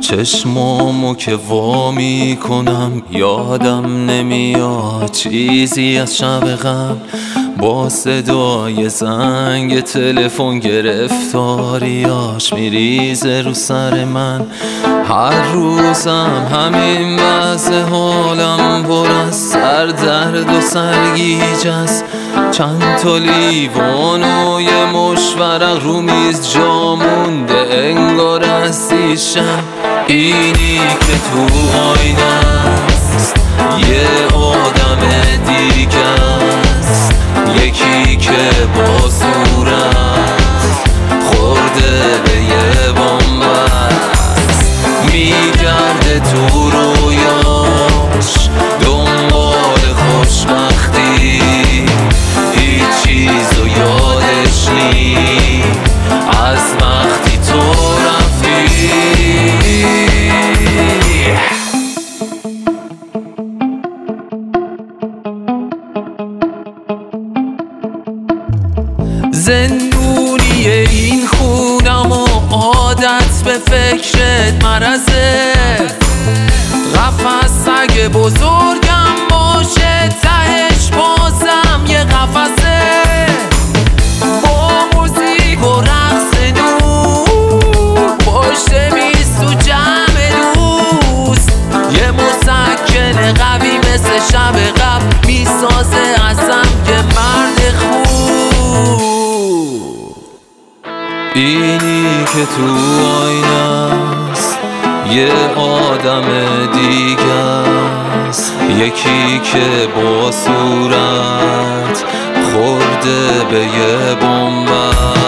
چشمامو که وا میکنم یادم نمیاد چیزی از شب غم، با صدای زنگ تلفن گرفتاریاش میریزه رو سر من. هر روزم همین وضع حالم پر از سردرد و سرگیج است. چند تا لیوان و یه مشت ورق رو میز جا مونده انگار از دیشب. اینی که تو آینه است یه آدم دیگه است، یکی که با صورت خورده به یه بن‌بست، میگرده تو رویاش دنبال خوشبختی، هیچ چیزو یادش نی از وقتی تو رفتی. زندونی این خونم و عادت به فکرت مرزه، قفس سگ بزرگم باشه تهش بازم یه قفسه، با موزیک و رقص نور پشت میز تو جمع دوست، یه مسکن قوی مثل شب قبل میسازه ازم که مرد خوب. اینی که تو آینه است یه آدم دیگه است، یکی که با صورت خورده به یه بن‌بست.